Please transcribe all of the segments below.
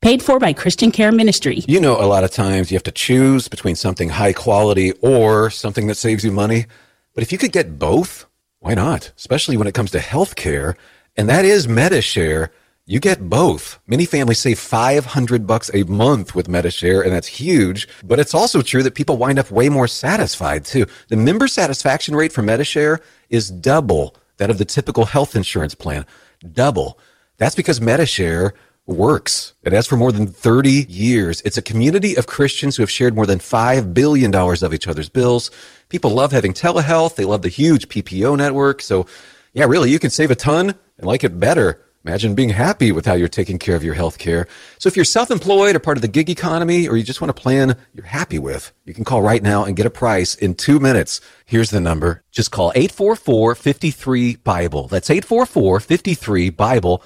Paid for by Christian Care Ministry. You know, a lot of times you have to choose between something high quality or something that saves you money. But if you could get both, why not? Especially when it comes to health care. And that is MediShare. You get both. Many families save $500 a month with MediShare, and that's huge. But it's also true that people wind up way more satisfied, too. The member satisfaction rate for MediShare is double that of the typical health insurance plan. Double. That's because MediShare works. It has for more than 30 years. It's a community of Christians who have shared more than $5 billion of each other's bills. People love having telehealth. They love the huge PPO network. So, yeah, really, you can save a ton and like it better. Imagine being happy with how you're taking care of your health care. So if you're self-employed or part of the gig economy, or you just want a plan you're happy with, you can call right now and get a price in 2 minutes. Here's the number. Just call 844-53-BIBLE. That's 844-53-BIBLE,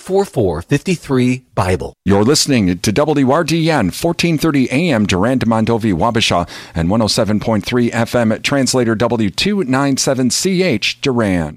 844-53-BIBLE. You're listening to WRDN, 1430 AM, Durand, Mondovi, Wabasha, and 107.3 FM, translator W297CH, Durand.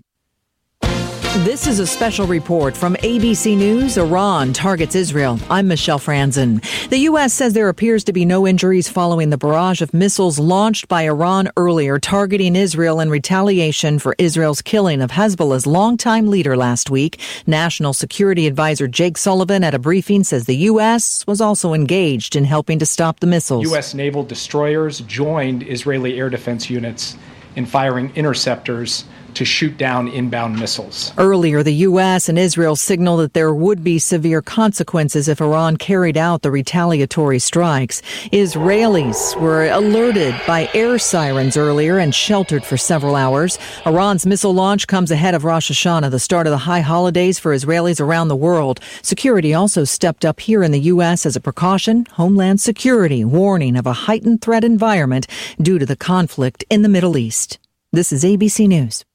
This is a special report from ABC News. Iran targets Israel. I'm Michelle Franzen. The U.S. says there appears to be no injuries following the barrage of missiles launched by Iran earlier, targeting Israel in retaliation for Israel's killing of Hezbollah's longtime leader last week. National Security Advisor Jake Sullivan at a briefing says the U.S. was also engaged in helping to stop the missiles. U.S. naval destroyers joined Israeli air defense units in firing interceptors to shoot down inbound missiles. Earlier, the U.S. and Israel signaled that there would be severe consequences if Iran carried out the retaliatory strikes. Israelis were alerted by air sirens earlier and sheltered for several hours. Iran's missile launch comes ahead of Rosh Hashanah, the start of the high holidays for Israelis around the world. Security also stepped up here in the U.S. as a precaution. Homeland Security warning of a heightened threat environment due to the conflict in the Middle East. This is ABC News.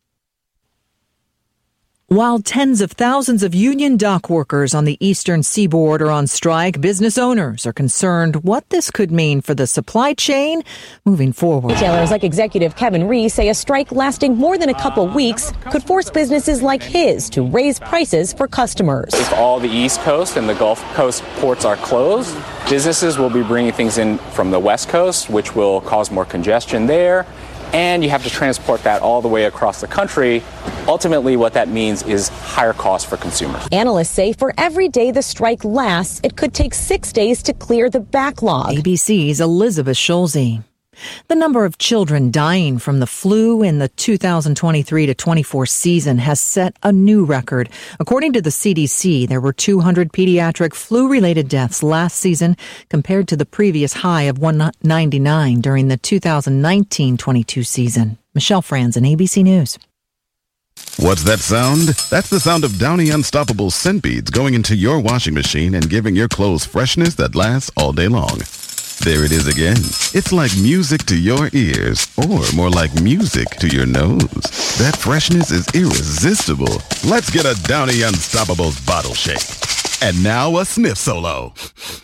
While tens of thousands of union dock workers on the eastern seaboard are on strike, business owners are concerned what this could mean for the supply chain moving forward. Retailers like executive Kevin Rees say a strike lasting more than a couple weeks could force businesses like his to raise prices for customers. If all the East Coast and the Gulf Coast ports are closed, businesses will be bringing things in from the West Coast, which will cause more congestion there. And you have to transport that all the way across the country. Ultimately, what that means is higher costs for consumers. Analysts say for every day the strike lasts, it could take 6 days to clear the backlog. ABC's Elizabeth Schulze. The number of children dying from the flu in the 2023-24 season has set a new record. According to the CDC, there were 200 pediatric flu-related deaths last season compared to the previous high of 199 during the 2019-22 season. Michelle Franzen, ABC News. What's that sound? That's the sound of Downy Unstoppable scent beads going into your washing machine and giving your clothes freshness that lasts all day long. There it is again. It's like music to your ears, or more like music to your nose. That freshness is irresistible. Let's get a Downy Unstoppables bottle shake. And now a sniff solo.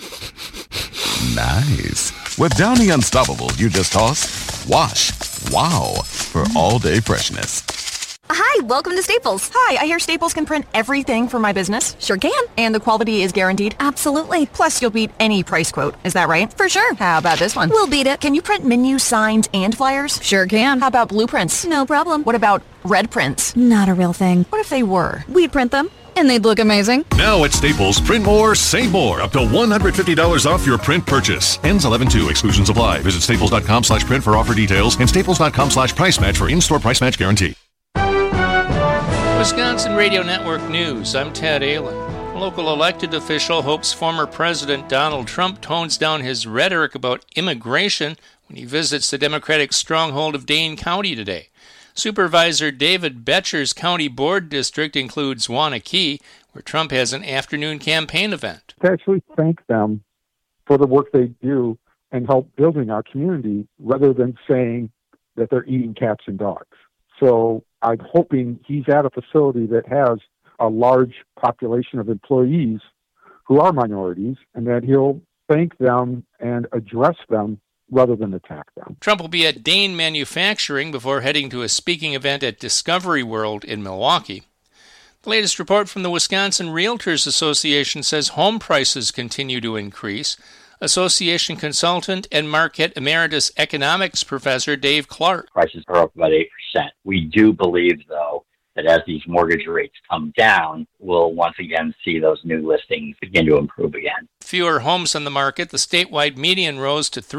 Nice. With Downy Unstoppables, you just toss, wash, wow, for all-day freshness. Hi, welcome to Staples. Hi, I hear Staples can print everything for my business. Sure can. And the quality is guaranteed? Absolutely. Plus, you'll beat any price quote. Is that right? For sure. How about this one? We'll beat it. Can you print menus, signs, and flyers? Sure can. How about blueprints? No problem. What about red prints? Not a real thing. What if they were? We'd print them. And they'd look amazing. Now at Staples, print more, save more. Up to $150 off your print purchase. Ends 11/2. Exclusions apply. Visit staples.com/print for offer details and staples.com/price match for in-store price match guarantee. Wisconsin Radio Network News. I'm Ted Allen. A local elected official hopes former President Donald Trump tones down his rhetoric about immigration when he visits the Democratic stronghold of Dane County today. Supervisor David Betcher's county board district includes Waunakee, where Trump has an afternoon campaign event. To actually thank them for the work they do and help building our community rather than saying that they're eating cats and dogs. So I'm hoping he's at a facility that has a large population of employees who are minorities, and that he'll thank them and address them rather than attack them. Trump will be at Dane Manufacturing before heading to a speaking event at Discovery World in Milwaukee. The latest report from the Wisconsin Realtors Association says home prices continue to increase. Association consultant and Marquette Emeritus Economics Professor Dave Clark. Prices are up about 8%. We do believe, though, that as these mortgage rates come down, we'll once again see those new listings begin to improve again. Fewer homes on the market. The statewide median rose to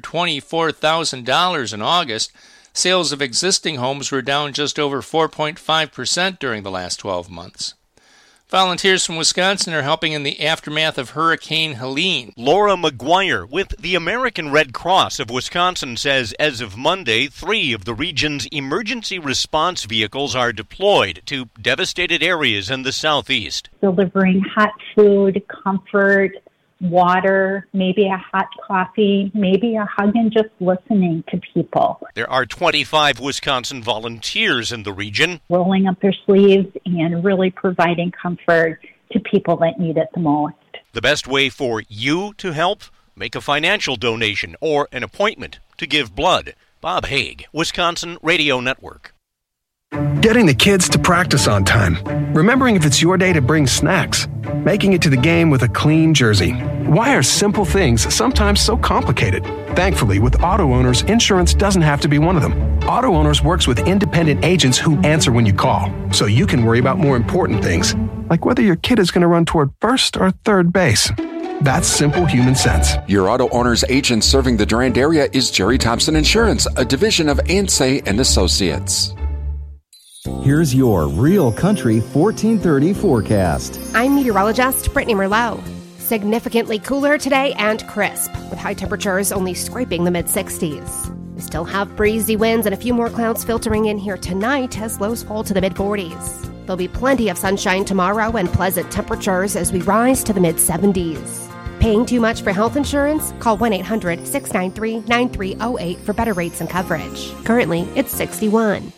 $324,000 in August. Sales of existing homes were down just over 4.5% during the last 12 months. Volunteers from Wisconsin are helping in the aftermath of Hurricane Helene. Laura McGuire with the American Red Cross of Wisconsin says as of Monday, 3 of the region's emergency response vehicles are deployed to devastated areas in the southeast. Delivering hot food, comfort, water, maybe a hot coffee, maybe a hug, and just listening to people. There are 25 Wisconsin volunteers in the region, rolling up their sleeves and really providing comfort to people that need it the most. The best way for you to help? Make a financial donation or an appointment to give blood. Bob Haig, Wisconsin Radio Network. Getting the kids to practice on time. Remembering if it's your day to bring snacks. Making it to the game with a clean jersey. Why are simple things sometimes so complicated? Thankfully, with Auto Owners, insurance doesn't have to be one of them. Auto Owners works with independent agents who answer when you call, so you can worry about more important things, like whether your kid is going to run toward first or third base. That's simple human sense. Your Auto Owners agent serving the Durand area is Jerry Thompson Insurance, a division of Ansay and Associates. Here's your Real Country 1430 forecast. I'm meteorologist Brittany Merlot. Significantly cooler today and crisp, with high temperatures only scraping the mid-60s. We still have breezy winds and a few more clouds filtering in here tonight as lows fall to the mid-40s. There'll be plenty of sunshine tomorrow and pleasant temperatures as we rise to the mid-70s. Paying too much for health insurance? Call 1-800-693-9308 for better rates and coverage. Currently, it's 61.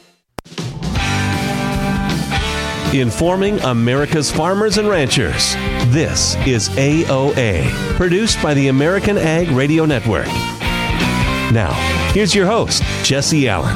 Informing America's farmers and ranchers. This is AOA, produced by the American Ag Radio Network. Now, here's your host, Jesse Allen.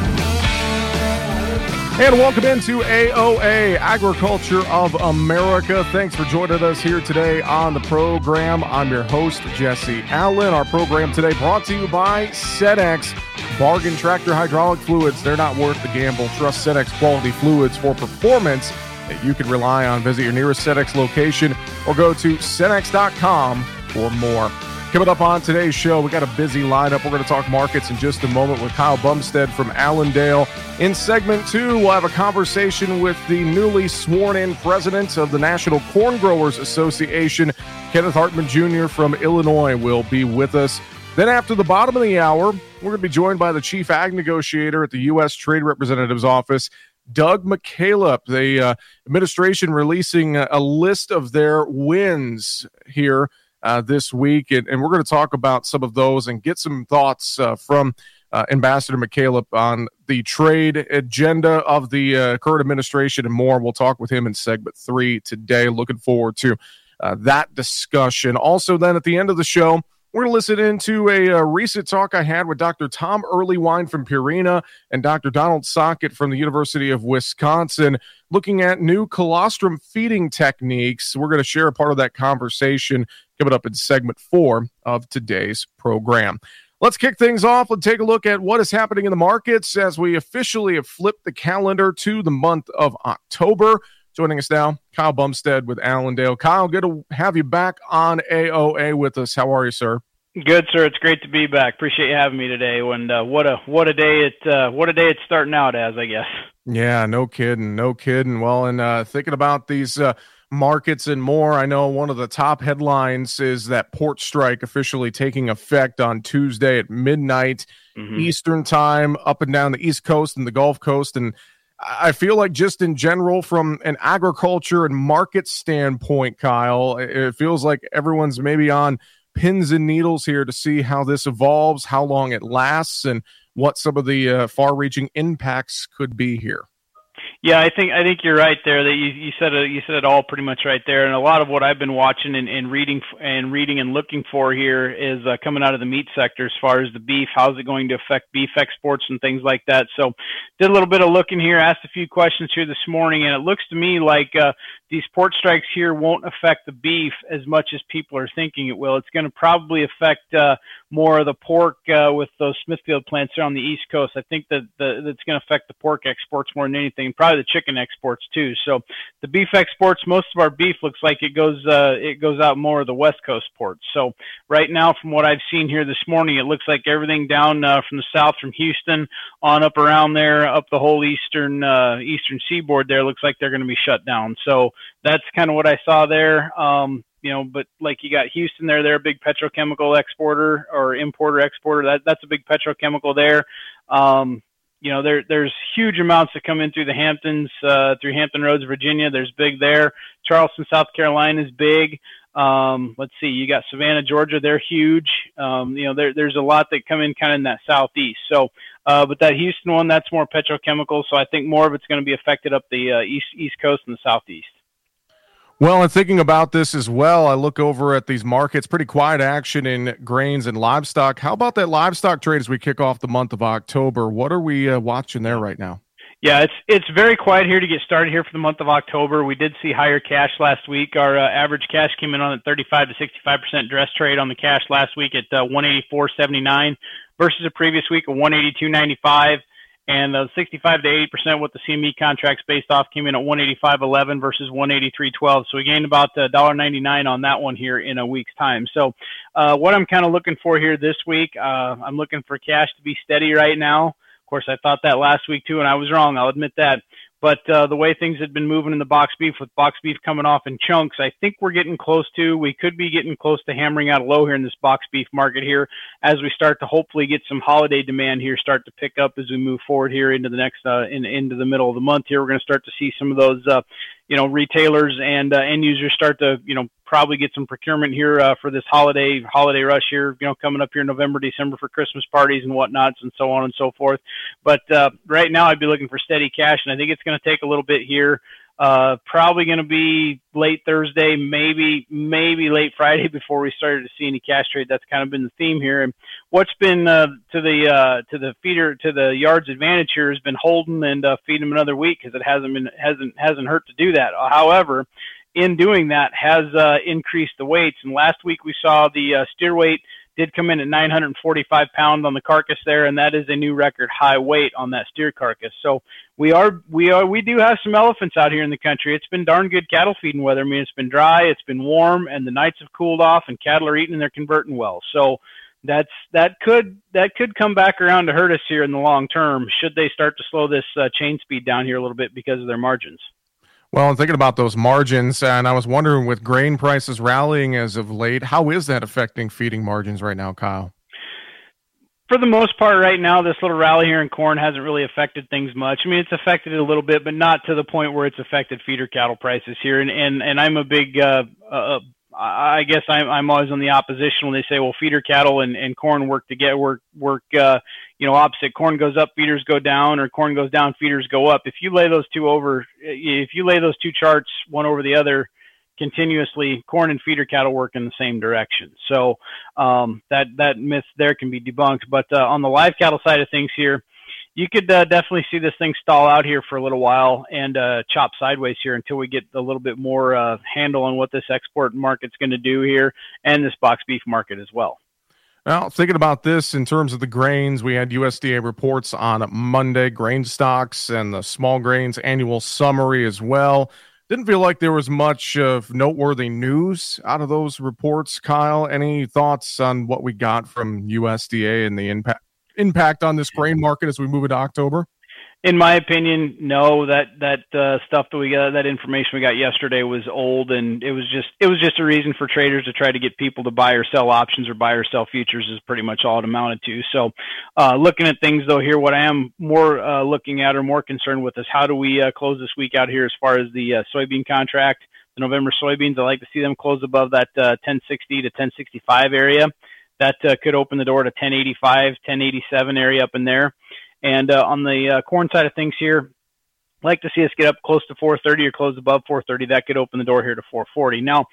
And welcome into AOA, Agriculture of America. Thanks for joining us here today on the program. I'm your host, Jesse Allen. Our program today brought to you by Cenex Bargain Tractor Hydraulic Fluids. They're not worth the gamble. Trust Cenex quality fluids for performance that you can rely on. Visit your nearest Cenex location or go to Cenex.com for more. Coming up on today's show, we got a busy lineup. We're going to talk markets in just a moment with Kyle Bumstead from Allendale. In segment 2, we'll have a conversation with the newly sworn-in president of the National Corn Growers Association, Kenneth Hartman Jr. from Illinois, will be with us. Then after the bottom of the hour, we're going to be joined by the chief ag negotiator at the U.S. Trade Representative's office, Doug McCaleb. The administration releasing a list of their wins here this week, and we're going to talk about some of those and get some thoughts from Ambassador McCaleb on the trade agenda of the current administration and more. We'll talk with him in segment 3 today. Looking forward to that discussion. Also, then at the end of the show, we're going to listen into a recent talk I had with Dr. Tom Earlywine from Purina and Dr. Donald Sockett from the University of Wisconsin, looking at new colostrum feeding techniques. We're going to share a part of that conversation coming up in segment 4 of today's program. Let's kick things off. Let's take a look at what is happening in the markets as we officially have flipped the calendar to the month of October. Joining us now, Kyle Bumstead with Allendale. Kyle, good to have you back on AOA with us. How are you, sir? Good, sir. It's great to be back. Appreciate you having me today. And what a day it's starting out as, I guess. Yeah, no kidding. Well, and thinking about these markets and more, I know one of the top headlines is that port strike officially taking effect on Tuesday at midnight Eastern time, up and down the East Coast and the Gulf Coast. And I feel like just in general, from an agriculture and market standpoint, Kyle, it feels like everyone's maybe on pins and needles here to see how this evolves, how long it lasts, and what some of the far-reaching impacts could be here. Yeah, I think you're right there. That you said it all pretty much right there. And a lot of what I've been watching and reading and looking for here is coming out of the meat sector as far as the beef. How's it going to affect beef exports and things like that? So, did a little bit of looking here, asked a few questions here this morning, and it looks to me like these port strikes here won't affect the beef as much as people are thinking it will. It's going to probably affect more of the pork with those Smithfield plants there on the East Coast. I think that's going to affect the pork exports more than anything, probably the chicken exports too. So the beef exports, most of our beef looks like it goes out more of the West Coast ports. So right now, from what I've seen here this morning, it looks like everything down from the south, from Houston on up around there, up the whole eastern seaboard there, looks like they're going to be shut down. So that's kind of what I saw there. But like you got Houston there, they're a big petrochemical exporter or importer-exporter. That's a big petrochemical there. There's huge amounts that come in through the Hamptons, through Hampton Roads, Virginia. There's big there. Charleston, South Carolina is big. Let's see, you got Savannah, Georgia. They're huge. There's a lot that come in kind of in that southeast. So, but that Houston one, that's more petrochemical. So I think more of it's going to be affected up the east coast and the southeast. Well, and thinking about this as well, I look over at these markets, pretty quiet action in grains and livestock. How about that livestock trade as we kick off the month of October? What are we watching there right now? Yeah, it's very quiet here to get started here for the month of October. We did see higher cash last week. Our average cash came in on at 35 to 65% dress trade on the cash last week at 184.79 versus a previous week of 182.95. And 65 to 80% what the CME contracts based off came in at 185.11 versus 183.12. So we gained about $1.99 on that one here in a week's time. So what I'm kind of looking for here this week, I'm looking for cash to be steady right now. Of course, I thought that last week too, and I was wrong. I'll admit that. But the way things had been moving in the box beef, with box beef coming off in chunks, I think we could be getting close to hammering out a low here in this box beef market here as we start to hopefully get some holiday demand here start to pick up as we move forward here into the next, into the middle of the month here. We're going to start to see some of those, retailers and end users start to, probably get some procurement here for this holiday rush here, coming up here November, December for Christmas parties and whatnots and so on and so forth. But right now I'd be looking for steady cash, and I think it's going to take a little bit here. Probably going to be late Thursday, maybe late Friday before we started to see any cash trade. That's kind of been the theme here. And what's been to the yards advantage here has been holding and feeding them another week, because it hasn't hurt to do that. However, in doing that has increased the weights. And last week we saw the steer weight did come in at 945 pounds on the carcass there, and that is a new record high weight on that steer carcass. So we do have some elephants out here in the country. It's been darn good cattle feeding weather. I mean, it's been dry, it's been warm, and the nights have cooled off, and cattle are eating and they're converting well. So that could come back around to hurt us here in the long term, should they start to slow this chain speed down here a little bit because of their margins. Well, I'm thinking about those margins, and I was wondering, with grain prices rallying as of late, how is that affecting feeding margins right now, Kyle? For the most part right now, this little rally here in corn hasn't really affected things much. I mean, it's affected it a little bit, but not to the point where it's affected feeder cattle prices here. And I'm a big, I guess I'm always on the opposition when they say, well, feeder cattle and corn work opposite. Corn goes up, feeders go down, or corn goes down, feeders go up. If you lay those two charts one over the other continuously, corn and feeder cattle work in the same direction. So that myth there can be debunked. But on the live cattle side of things here, you could definitely see this thing stall out here for a little while and chop sideways here until we get a little bit more handle on what this export market's going to do here, and this box beef market as well. Well, thinking about this in terms of the grains, we had USDA reports on Monday, grain stocks and the small grains annual summary as well. Didn't feel like there was much of noteworthy news out of those reports. Kyle, any thoughts on what we got from USDA and the impact on this grain market as we move into October? In my opinion, no. That stuff that we got, that information we got yesterday was old, and it was just a reason for traders to try to get people to buy or sell options or buy or sell futures is pretty much all it amounted to. So, looking at things though here, what I am more looking at or more concerned with is how do we close this week out here as far as the soybean contract, the November soybeans. I like to see them close above that 1060 to 1065 area. That could open the door to 1085, 1087 area up in there. And on the corn side of things here, like to see us get up close to 430 or close above 430. That could open the door here to 440. Now,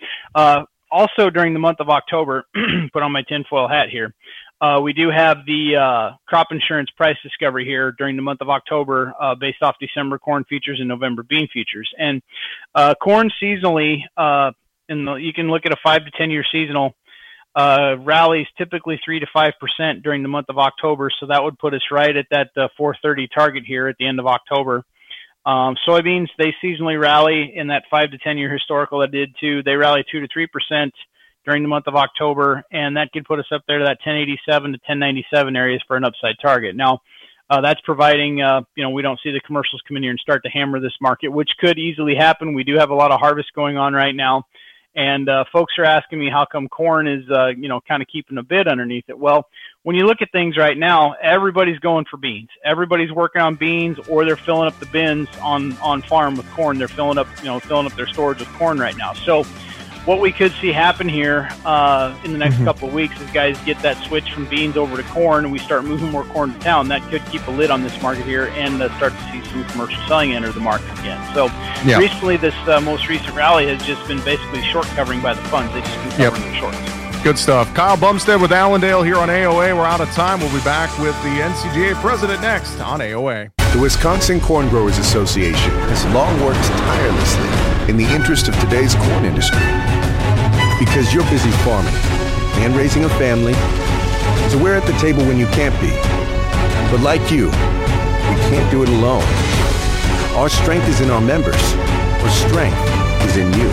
also during the month of October, put on my tinfoil hat here, we do have the crop insurance price discovery here during the month of October based off December corn futures and November bean futures. And corn seasonally, you can look at a 5 to 10 year seasonal rallies typically 3 to 5% during the month of October. So that would put us right at that 430 target here at the end of October. Soybeans, they seasonally rally in that 5 to 10 year historical. That did too. They rally 2 to 3% during the month of October, and that could put us up there to that 1087 to 1097 areas for an upside target. Now, that's providing, we don't see the commercials come in here and start to hammer this market, which could easily happen. We do have a lot of harvest going on right now, and folks are asking me how come corn is, kind of keeping a bid underneath it. Well, when you look at things right now, everybody's going for beans. Everybody's working on beans, or they're filling up the bins on farm with corn. They're filling up their storage with corn right now. So what we could see happen here in the next couple of weeks is guys get that switch from beans over to corn, and we start moving more corn to town. That could keep a lid on this market here and start to see some commercial selling enter the market again. So recently, this most recent rally has just been basically short covering by the funds. They've just been covering the shorts. Good stuff. Kyle Bumstead with Allendale here on AOA. We're out of time. We'll be back with the NCGA president next on AOA. The Wisconsin Corn Growers Association has long worked tirelessly in the interest of today's corn industry. Because you're busy farming and raising a family, so we're at the table when you can't be. But like you, we can't do it alone. Our strength is in our members. Our strength is in you.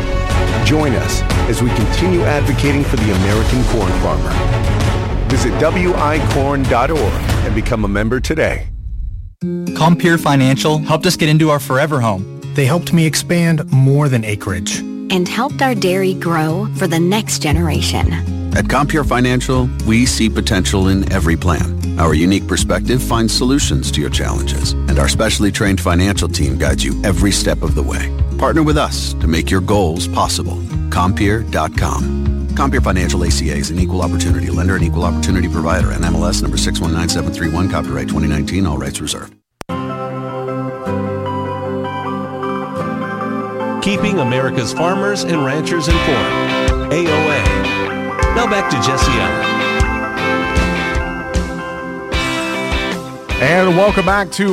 Join us as we continue advocating for the American corn farmer. Visit wicorn.org and become a member today. Compeer Financial helped us get into our forever home. They helped me expand more than acreage. And helped our dairy grow for the next generation. At Compeer Financial, we see potential in every plan. Our unique perspective finds solutions to your challenges, and our specially trained financial team guides you every step of the way. Partner with us to make your goals possible. Compeer.com. Compeer Financial ACA is an equal opportunity lender and equal opportunity provider. NMLS number 619731, copyright 2019, all rights reserved. Keeping America's farmers and ranchers informed. AOA. Now back to Jesse Allen. And welcome back to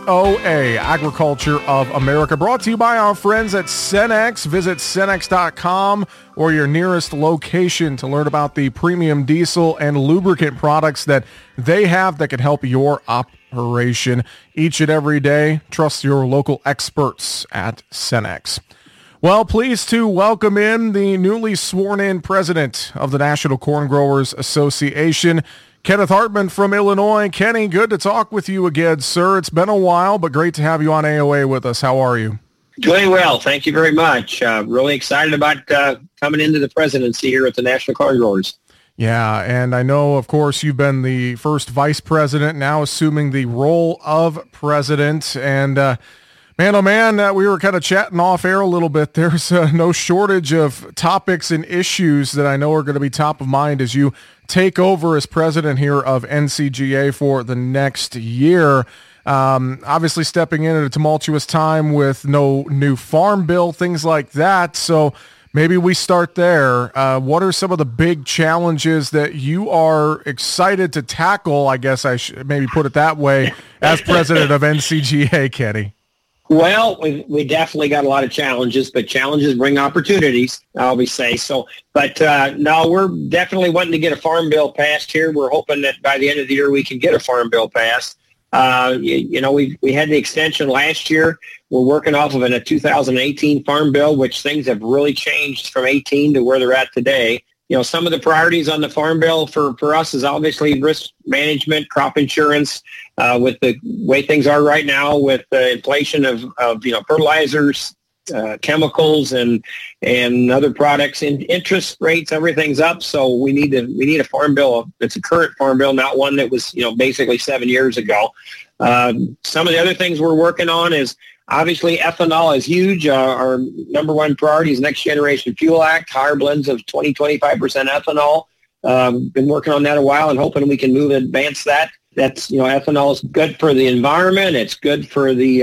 AOA, Agriculture of America, brought to you by our friends at Cenex. Visit Cenex.com or your nearest location to learn about the premium diesel and lubricant products that they have that can help your operation each and every day. Trust your local experts at Cenex. Well, pleased to welcome in the newly sworn-in president of the National Corn Growers Association, Kenneth Hartman from Illinois. Kenny, good to talk with you again, sir. It's been a while, but great to have you on AOA with us. How are you? Doing well. Thank you very much. Really excited about coming into the presidency here at the National Corn Growers. Yeah, and I know, of course, you've been the first vice president, now assuming the role of president. And man, oh man, we were kind of chatting off air a little bit. There's no shortage of topics and issues that I know are going to be top of mind as you take over as president here of NCGA for the next year. Obviously stepping in at a tumultuous time with no new farm bill, things like that. So maybe we start there. What are some of the big challenges that you are excited to tackle? I guess I should maybe put it that way as president of NCGA, Kenny. Well, we definitely got a lot of challenges, but challenges bring opportunities, I always say. So, but no, we're definitely wanting to get a farm bill passed here. We're hoping that by the end of the year we can get a farm bill passed. We had the extension last year. We're working off of a 2018 farm bill, which things have really changed from 18 to where they're at today. Some of the priorities on the farm bill for us is obviously risk management, crop insurance, with the way things are right now with the inflation of fertilizers, chemicals and other products, and interest rates, everything's up. So we need a farm bill. It's a current farm bill, not one that was, basically 7 years ago. Some of the other things we're working on is obviously ethanol is huge. Our number one priority is Next Generation Fuel Act, higher blends of 20-25% ethanol. Been working on that a while and hoping we can advance that. That's, ethanol is good for the environment. It's good for the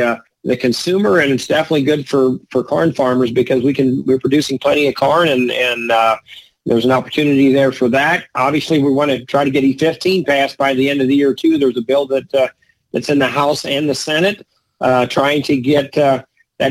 the consumer, and it's definitely good for corn farmers because we're producing plenty of corn, and there's an opportunity there for that. Obviously, we want to try to get E15 passed by the end of the year too. There's a bill that's in the House and the Senate trying to get that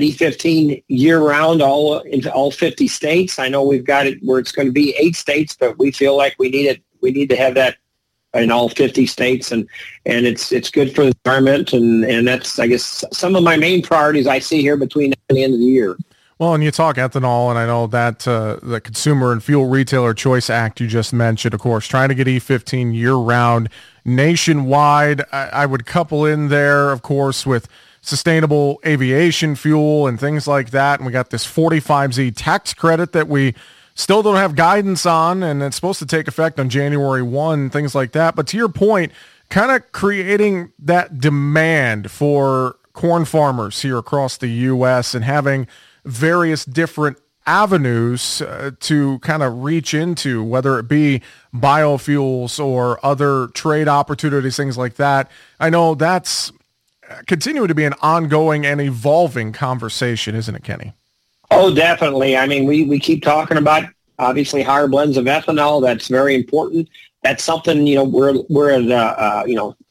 E15 year-round into all 50 states. I know we've got it where it's going to be 8 states, but we feel like we need it. We need to have that in all 50 states, and it's good for the environment, and that's, I guess, some of my main priorities I see here between now and the end of the year. Well, and you talk ethanol, and I know that the Consumer and Fuel Retailer Choice Act you just mentioned, of course, trying to get E15 year-round nationwide. I would couple in there, of course, with sustainable aviation fuel and things like that, and we got this 45Z tax credit that we still don't have guidance on, and it's supposed to take effect on January 1, things like that. But to your point, kind of creating that demand for corn farmers here across the U.S. and having various different avenues to kind of reach into, whether it be biofuels or other trade opportunities, things like that. I know that's continuing to be an ongoing and evolving conversation, isn't it, Kenny? Oh, definitely. I mean, we keep talking about, obviously, higher blends of ethanol. That's very important. That's something, we're at,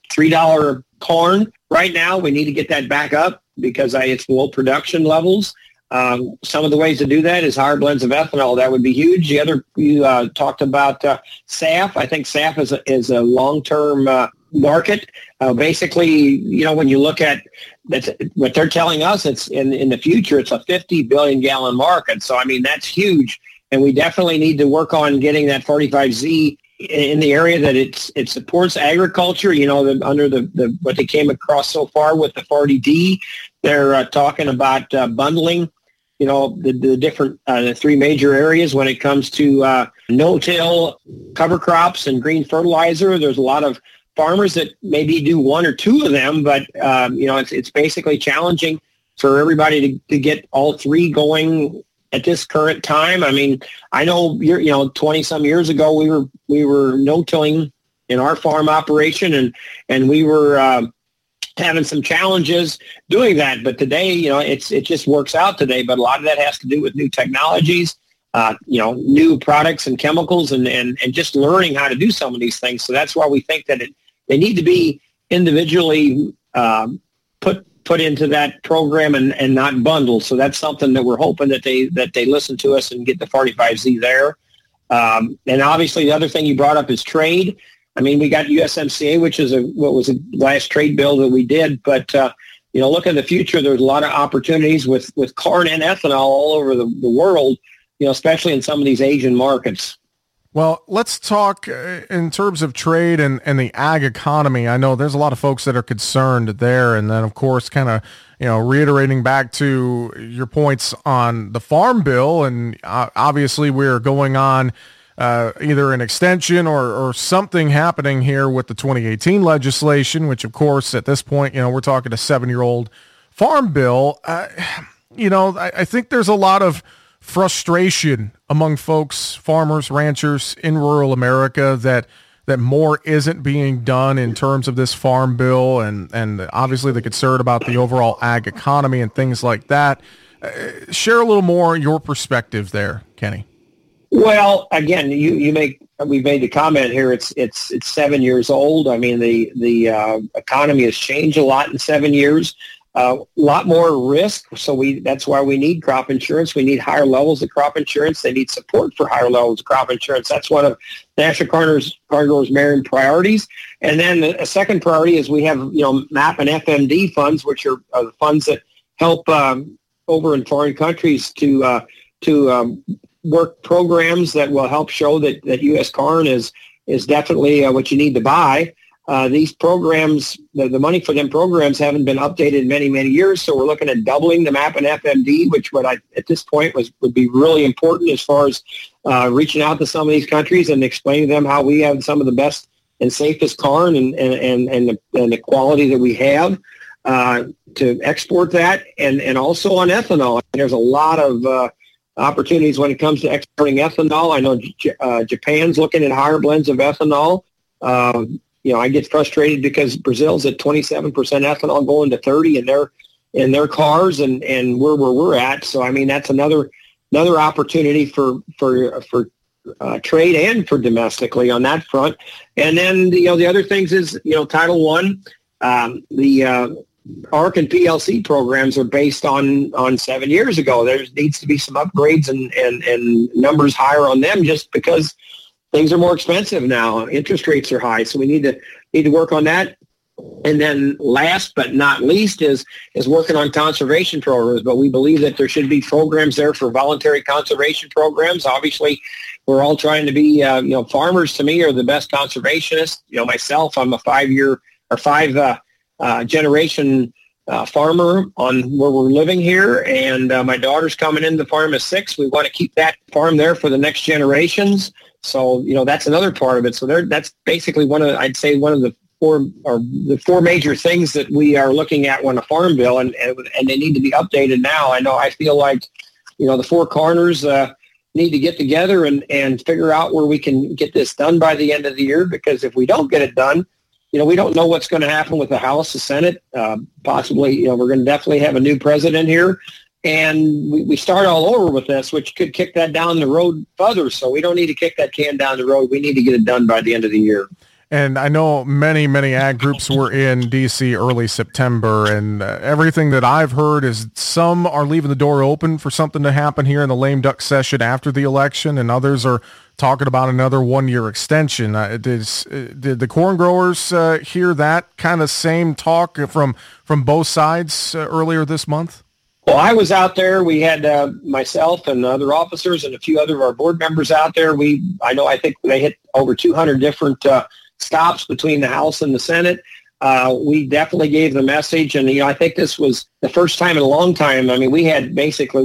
$3 corn right now. We need to get that back up because it's below production levels. Some of the ways to do that is higher blends of ethanol. That would be huge. The other, you talked about SAF. I think SAF is a long-term market. Basically, when you look at what they're telling us, it's in the future, it's a 50 billion gallon market. So, I mean, that's huge. And we definitely need to work on getting that 45Z in the area that it supports agriculture. Under the what they came across so far with the 40D, they're talking about bundling, the different the 3 major areas when it comes to no-till cover crops and green fertilizer. There's a lot of farmers that maybe do 1 or 2 of them, but it's basically challenging for everybody to get all 3 going at this current time. I mean, I know 20 some years ago we were no-tilling in our farm operation, and we were having some challenges doing that. But today, it just works out today. But a lot of that has to do with new technologies, new products and chemicals, and just learning how to do some of these things. So that's why we think that they need to be individually put into that program and not bundled. So that's something that we're hoping that they listen to us and get the 45Z there. And obviously the other thing you brought up is trade. I mean, we got USMCA, which is what was the last trade bill that we did. But, look at the future. There's a lot of opportunities with corn and ethanol all over the world, especially in some of these Asian markets. Well, let's talk in terms of trade and the ag economy. I know there's a lot of folks that are concerned there. And then, of course, kind of, reiterating back to your points on the Farm Bill. And obviously we're going on either an extension or something happening here with the 2018 legislation, which, of course, at this point, we're talking a 7-year-old Farm Bill. I think there's a lot of frustration among folks, farmers, ranchers in rural America that more isn't being done in terms of this Farm Bill, and obviously the concern about the overall ag economy and things like that. Share a little more your perspective there, Kenny. Well, again, we've made the comment here. It's 7 years old. I mean, the economy has changed a lot in 7 years. A lot more risk. So that's why we need crop insurance. We need higher levels of crop insurance. They need support for higher levels of crop insurance. That's one of National Corn Growers' main priorities. And then a second priority is we have, MAP and FMD funds, which are the funds that help over in foreign countries to work programs that will help show that U.S. corn is definitely what you need to buy. These programs, the money for them programs haven't been updated in many, many years, so we're looking at doubling the MAP and FMD, which at this point would be really important as far as reaching out to some of these countries and explaining to them how we have some of the best and safest corn and the quality that we have to export that, and also on ethanol. There's a lot of opportunities when it comes to exporting ethanol. I know Japan's looking at higher blends of ethanol. I get frustrated because Brazil's at 27% ethanol going to 30%, and their cars and where we're at. So, I mean, that's another opportunity for trade and for domestically on that front. And then, the other things is, Title I, the ARC and PLC programs are based on 7 years ago. There needs to be some upgrades and numbers higher on them just because things are more expensive now. Interest rates are high. So we need to work on that. And then last but not least is working on conservation programs. But we believe that there should be programs there for voluntary conservation programs. Obviously, we're all trying to be, farmers to me are the best conservationists. Myself, I'm a 5 generation farmer on where we're living here. And my daughter's coming in the farm at 6. We want to keep that farm there for the next generations. So, that's another part of it. So that's basically one of the four major things that we are looking at on a farm bill, and they need to be updated now. I feel like, the four corners need to get together and figure out where we can get this done by the end of the year, because if we don't get it done, we don't know what's going to happen with the House, the Senate. Possibly, we're going to definitely have a new president here. And we start all over with this, which could kick that down the road further. So we don't need to kick that can down the road. We need to get it done by the end of the year. And I know many ag groups were in D.C. early September, and everything that I've heard is some are leaving the door open for something to happen here in the lame duck session after the election, and others are talking about another 1-year extension. Did the corn growers hear that kind of same talk from both sides earlier this month? Well, I was out there. We had myself and other officers and a few other of our board members out there. I think they hit over 200 different stops between the House and the Senate. We definitely gave the message, and I think this was the first time in a long time. I mean, we had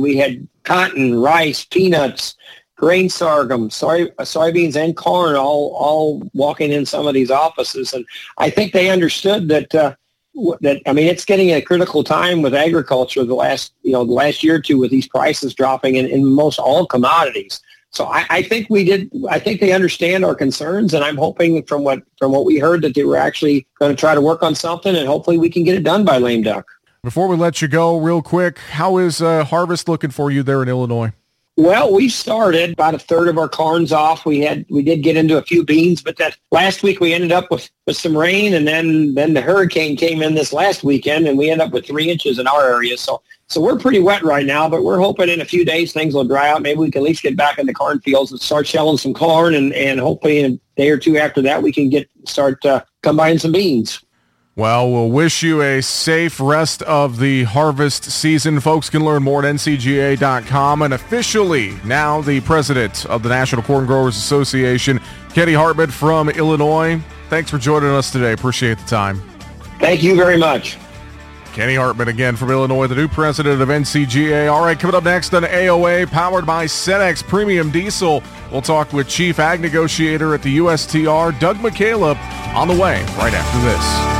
cotton, rice, peanuts, grain sorghum, soybeans, and corn all walking in some of these offices, and I think they understood that. It's getting a critical time with agriculture the last year or two with these prices dropping in most all commodities. So I think they understand our concerns, and I'm hoping from what we heard that they were actually going to try to work on something, and hopefully we can get it done by lame duck. Before we let you go, real quick, how is harvest looking for you there in Illinois? Well, we started about a third of our corns off. We did get into a few beans, but that last week we ended up with some rain, and then the hurricane came in this last weekend, and we ended up with 3 inches in our area. So we're pretty wet right now, but we're hoping in a few days things will dry out. Maybe we can at least get back in the cornfields and start shelling some corn, and hopefully in a day or two after that we can start combining some beans. Well, we'll wish you a safe rest of the harvest season. Folks can learn more at ncga.com. And officially now the president of the National Corn Growers Association, Kenny Hartman from Illinois. Thanks for joining us today. Appreciate the time. Thank you very much. Kenny Hartman again from Illinois, the new president of NCGA. All right, coming up next on AOA, powered by Cenex Premium Diesel. We'll talk with Chief Ag Negotiator at the USTR, Doug McCaleb, on the way right after this.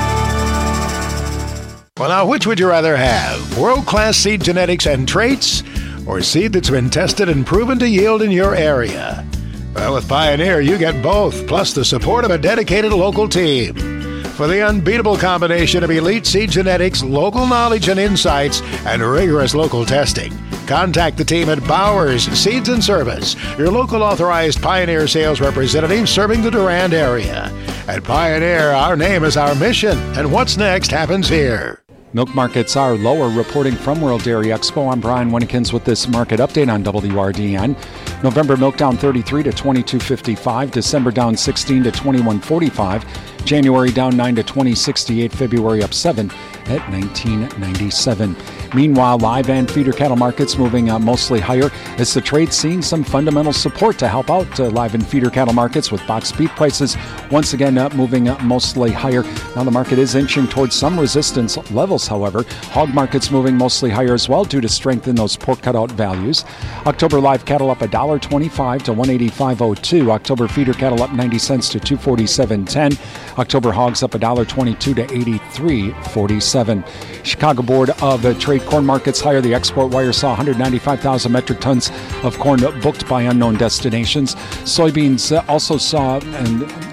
Well, now, which would you rather have? World-class seed genetics and traits, or seed that's been tested and proven to yield in your area? Well, with Pioneer, you get both, plus the support of a dedicated local team. For the unbeatable combination of elite seed genetics, local knowledge and insights, and rigorous local testing, contact the team at Bowers Seeds and Service, your local authorized Pioneer sales representative serving the Durand area. At Pioneer, our name is our mission, and what's next happens here. Milk markets are lower. Reporting from World Dairy Expo, I'm Brian Winnekins with this market update on WRDN. November milk down 33 to 22.55. December down 16 to 21.45. January down 9 to 20.68. February up 7 at 19.97. Meanwhile, live and feeder cattle markets moving mostly higher as the trade seeing some fundamental support to help out live and feeder cattle markets, with box beef prices once again moving mostly higher. Now the market is inching towards some resistance levels, however. Hog markets moving mostly higher as well due to strength in those pork cutout values. October live cattle up $1.25 to $185.02. October feeder cattle up 90 cents to $247.10. October hogs up $1.22 to $83.47. Chicago Board of Trade corn markets higher. The export wire saw 195,000 metric tons of corn booked by unknown destinations. Soybeans also saw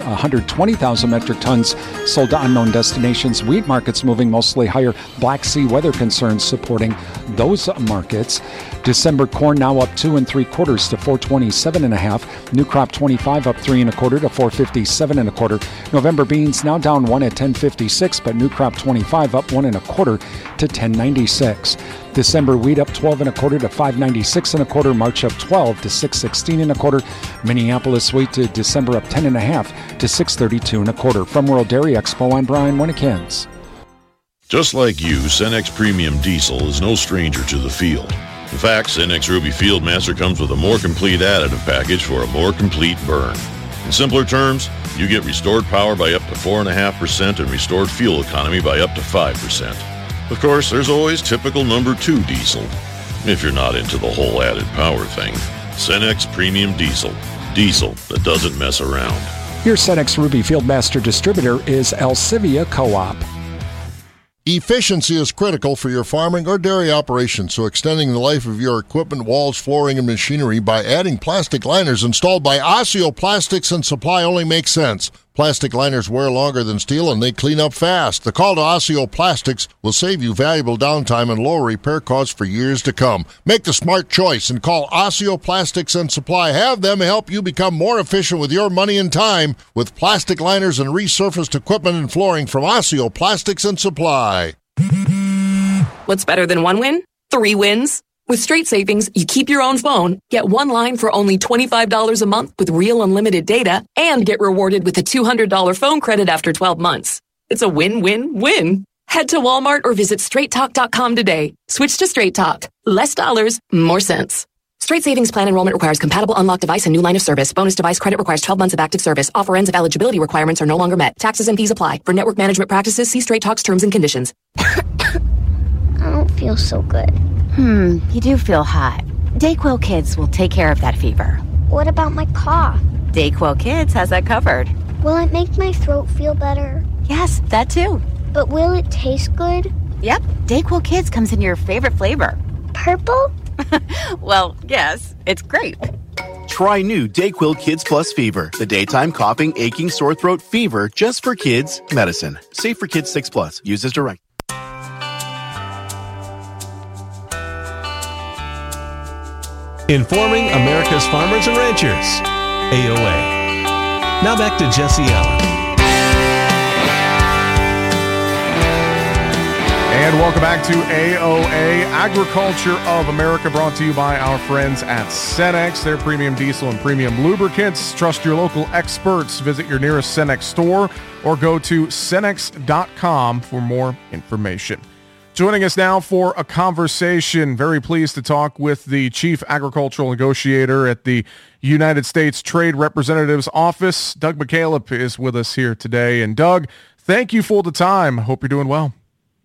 120,000 metric tons sold to unknown destinations. Wheat markets moving mostly higher. Black Sea weather concerns supporting those markets. December corn now up 2 3/4 to 427.5. New crop 25 up 3 1/4 to 457.25. November beans now down 1 at 10.56, but new crop 25 up 1 1/4 to 10.96. December wheat up 12 1/4 to 5.96 1/4. March up 12 to 6.16 1/4. Minneapolis wheat to December up 10 1/2 to 6.32 1/4. From World Dairy Expo, I'm Brian Winnekins. Just like you, Cenex Premium Diesel is no stranger to the field. In fact, Cenex Ruby Fieldmaster comes with a more complete additive package for a more complete burn. In simpler terms, you get restored power by up to 4.5% and restored fuel economy by up to 5%. Of course, there's always typical number 2 diesel, if you're not into the whole added power thing. Cenex Premium Diesel. Diesel that doesn't mess around. Your Cenex Ruby Fieldmaster distributor is Alcivia Co-op. Efficiency is critical for your farming or dairy operation, so extending the life of your equipment, walls, flooring, and machinery by adding plastic liners installed by Osseo Plastics and Supply only makes sense. Plastic liners wear longer than steel and they clean up fast. The call to Osseo Plastics will save you valuable downtime and lower repair costs for years to come. Make the smart choice and call Osseo Plastics and Supply. Have them help you become more efficient with your money and time with plastic liners and resurfaced equipment and flooring from Osseo Plastics and Supply. What's better than one win? 3 wins. With Straight Savings, you keep your own phone, get one line for only $25 a month with real unlimited data, and get rewarded with a $200 phone credit after 12 months. It's a win-win-win. Head to Walmart or visit straighttalk.com today. Switch to Straight Talk. Less dollars, more sense. Straight Savings Plan enrollment requires compatible unlocked device and new line of service. Bonus device credit requires 12 months of active service. Offer ends if eligibility requirements are no longer met. Taxes and fees apply. For network management practices, see Straight Talk's terms and conditions. I don't feel so good. You do feel hot. Dayquil Kids will take care of that fever. What about my cough? Dayquil Kids has that covered. Will it make my throat feel better? Yes, that too. But will it taste good? Yep, Dayquil Kids comes in your favorite flavor. Purple? Well, yes, it's grape. Try new Dayquil Kids Plus Fever, the daytime coughing, aching, sore throat fever just for kids medicine. Safe for kids 6+. Use as directed. Informing America's farmers and ranchers. AOA. Now back to Jesse Allen. And welcome back to AOA, Agriculture of America, brought to you by our friends at Cenex. Their premium diesel and premium lubricants. Trust your local experts. Visit your nearest Cenex store or go to Cenex.com for more information. Joining us now for a conversation, very pleased to talk with the Chief Agricultural Negotiator at the United States Trade Representative's Office. Doug McCaleb is with us here today. And Doug, thank you for the time. Hope you're doing well.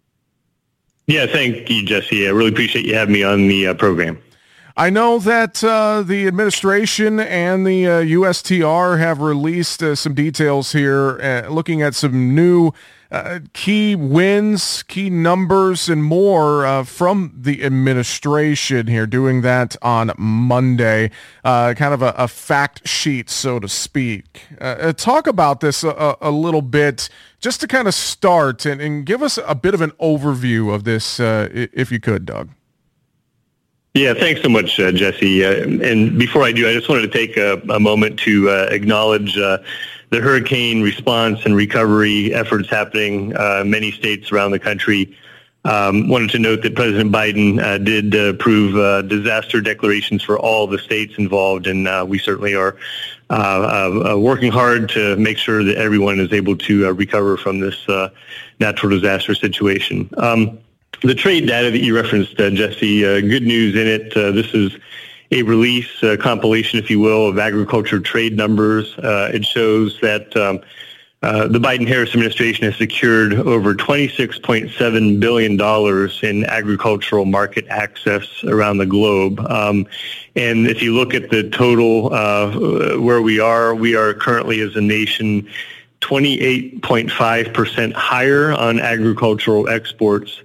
Yeah, thank you, Jesse. I really appreciate you having me on the program. I know that the administration and the USTR have released some details here, looking at some new key wins, key numbers, and more from the administration here, doing that on Monday, kind of a fact sheet, so to speak. Talk about this a little bit, just to kind of start and give us a bit of an overview of this, if you could, Doug. Yeah, thanks so much, Jesse. And before I do, I just wanted to take a moment to acknowledge the hurricane response and recovery efforts happening in many states around the country. Wanted to note that President Biden did approve disaster declarations for all the states involved, and we certainly are working hard to make sure that everyone is able to recover from this natural disaster situation. The trade data that you referenced, Jesse, good news in it. This is a release, a compilation, if you will, of agriculture trade numbers. It shows that the Biden-Harris administration has secured over $26.7 billion in agricultural market access around the globe. And if you look at the total where we are currently as a nation 28.5% higher on agricultural exports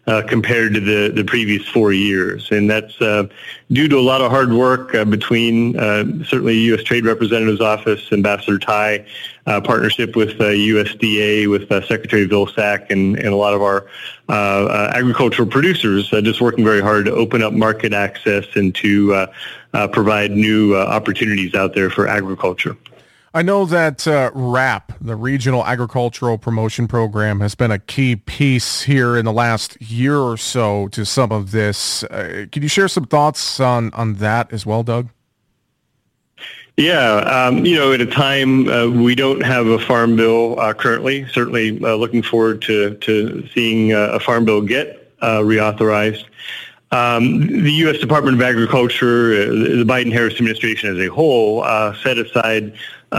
compared to the previous 4 years. And that's due to a lot of hard work between certainly U.S. Trade Representative's Office, Ambassador Tai, partnership with USDA, with Secretary Vilsack, and a lot of our agricultural producers just working very hard to open up market access and to provide new opportunities out there for agriculture. I know that RAP, the Regional Agricultural Promotion Program, has been a key piece here in the last year or so to some of this. Can you share some thoughts on that as well, Doug? Yeah, at a time we don't have a farm bill currently. Certainly looking forward to seeing a farm bill get reauthorized. The U.S. Department of Agriculture, the Biden-Harris administration as a whole, set aside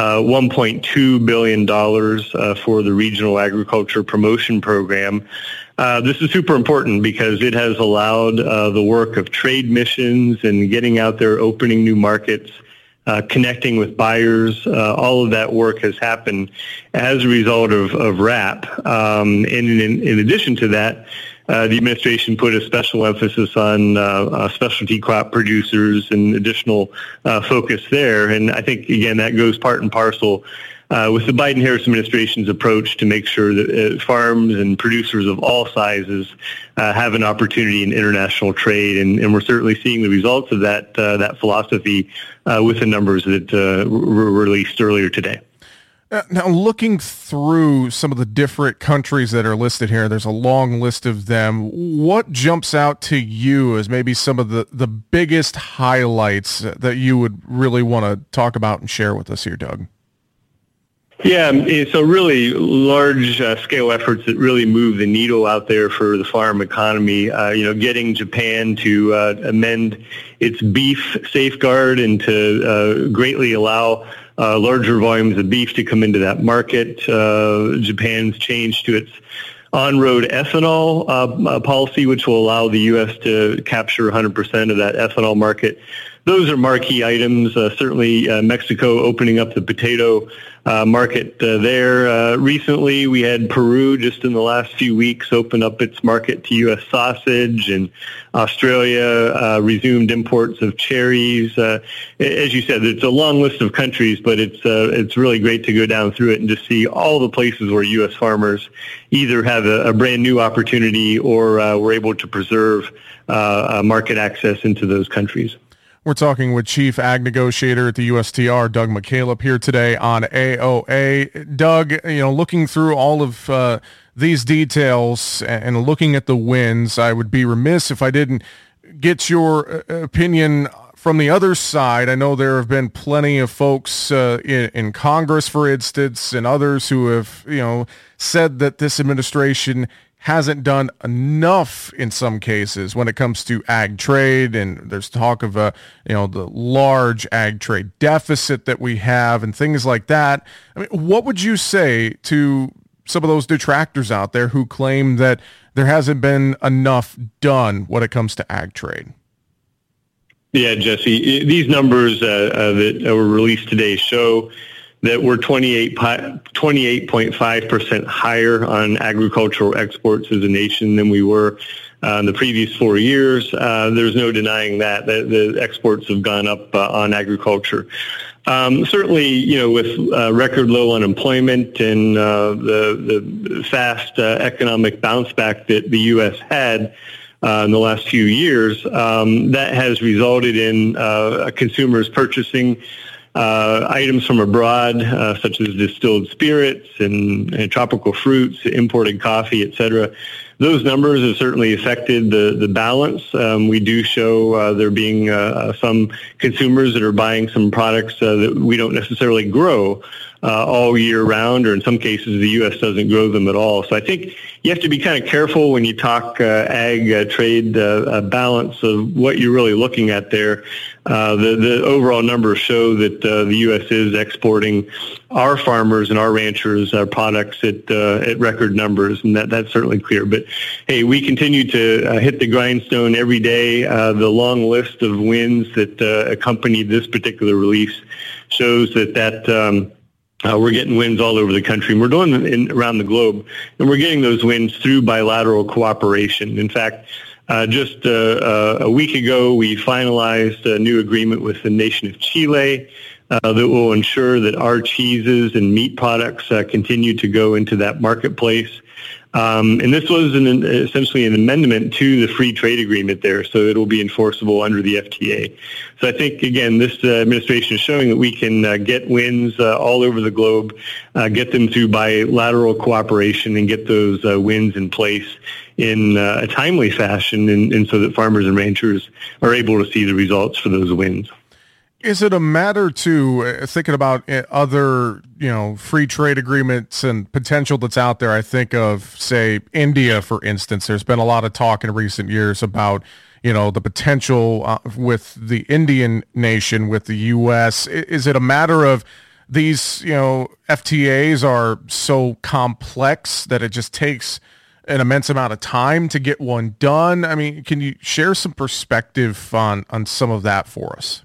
$1.2 billion for the Regional Agriculture Promotion Program. This is super important because it has allowed the work of trade missions and getting out there, opening new markets, connecting with buyers. All of that work has happened as a result of RAP. And in addition to that, the administration put a special emphasis on specialty crop producers and additional focus there. And I think, again, that goes part and parcel with the Biden-Harris administration's approach to make sure that farms and producers of all sizes have an opportunity in international trade. And we're certainly seeing the results of that philosophy with the numbers that were released earlier today. Now, looking through some of the different countries that are listed here, there's a long list of them. What jumps out to you as maybe some of the biggest highlights that you would really want to talk about and share with us here, Doug? Yeah, so really large scale efforts that really move the needle out there for the farm economy. Getting Japan to amend its beef safeguard and to greatly allow larger volumes of beef to come into that market. Japan's change to its on-road ethanol policy, which will allow the U.S. to capture 100% of that ethanol market. Those are marquee items. Certainly Mexico opening up the potato market there. Recently, we had Peru just in the last few weeks open up its market to U.S. sausage, and Australia resumed imports of cherries. As you said, it's a long list of countries, but it's really great to go down through it and just see all the places where U.S. farmers either have a brand new opportunity or were able to preserve market access into those countries. We're talking with Chief Ag Negotiator at the USTR, Doug McCaleb, here today on AOA. Doug, looking through all of these details and looking at the wins, I would be remiss if I didn't get your opinion from the other side. I know there have been plenty of folks in Congress, for instance, and others who have, said that this administration hasn't done enough in some cases when it comes to ag trade, and there's talk of the large ag trade deficit that we have and things like that. I mean, what would you say to some of those detractors out there who claim that there hasn't been enough done when it comes to ag trade? Yeah, Jesse, these numbers that were released today show that we're 28.5% higher on agricultural exports as a nation than we were in the previous 4 years. There's no denying that the exports have gone up on agriculture. Certainly, with record low unemployment and the fast economic bounce back that the U.S. had in the last few years, that has resulted in consumers purchasing items from abroad, such as distilled spirits and tropical fruits, imported coffee, et cetera. Those numbers have certainly affected the balance. We do show there being some consumers that are buying some products that we don't necessarily grow all year round, or in some cases the U.S. doesn't grow them at all. So I think you have to be kind of careful when you talk ag trade balance of what you're really looking at there. The overall numbers show that the U.S. is exporting our farmers and our ranchers products at record numbers, and that's certainly clear. But hey, we continue to hit the grindstone every day. The long list of wins that accompanied this particular release shows that We're getting wins all over the country, and we're doing them around the globe, and we're getting those wins through bilateral cooperation. In fact, just a week ago, we finalized a new agreement with the nation of Chile that will ensure that our cheeses and meat products continue to go into that marketplace. And this was essentially an amendment to the free trade agreement there, so it will be enforceable under the FTA. So I think, again, this administration is showing that we can get wins all over the globe, get them through bilateral cooperation, and get those wins in place in a timely fashion, and so that farmers and ranchers are able to see the results for those wins. Is it a matter to thinking about other, free trade agreements and potential that's out there? I think of, say, India, for instance. There's been a lot of talk in recent years about, the potential with the Indian nation, with the U.S. Is it a matter of these, FTAs are so complex that it just takes an immense amount of time to get one done? I mean, can you share some perspective on some of that for us?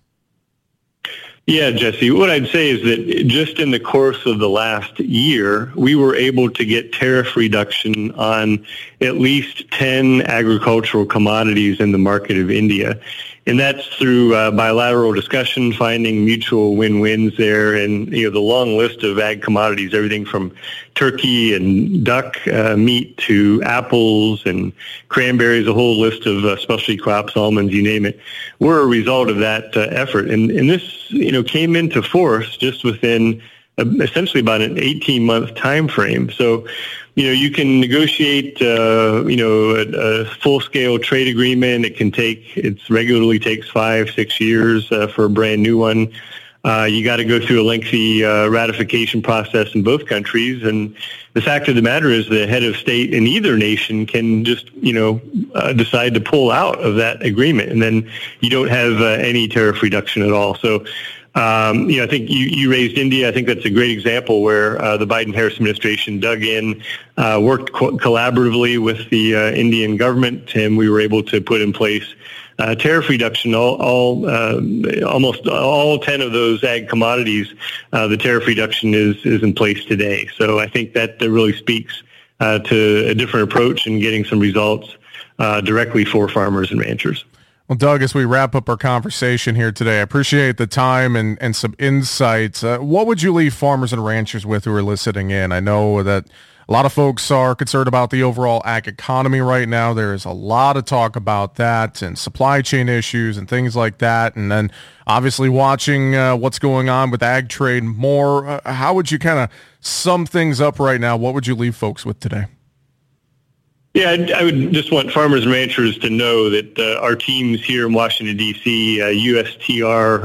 Yeah, Jesse, what I'd say is that just in the course of the last year, we were able to get tariff reduction on at least 10 agricultural commodities in the market of India. And that's through bilateral discussion, finding mutual win-wins there, and the long list of ag commodities, everything from turkey and duck meat to apples and cranberries, a whole list of specialty crops, almonds, you name it, were a result of that effort. And this, came into force just within essentially about an 18-month time frame. So, you can negotiate, a full-scale trade agreement. It regularly takes 5-6 years for a brand new one. You got to go through a lengthy ratification process in both countries. And the fact of the matter is the head of state in either nation can just, decide to pull out of that agreement. And then you don't have any tariff reduction at all. So, I think you raised India. I think that's a great example where the Biden-Harris administration dug in, worked collaboratively with the Indian government, and we were able to put in place tariff reduction. Almost all 10 of those ag commodities, the tariff reduction is in place today. So I think that really speaks to a different approach and getting some results directly for farmers and ranchers. Well, Doug, as we wrap up our conversation here today, I appreciate the time and some insights. What would you leave farmers and ranchers with who are listening in? I know that a lot of folks are concerned about the overall ag economy right now. There is a lot of talk about that and supply chain issues and things like that. And then obviously watching what's going on with ag trade more. How would you kind of sum things up right now? What would you leave folks with today? Yeah, I would just want farmers and ranchers to know that our teams here in Washington, D.C., USTR,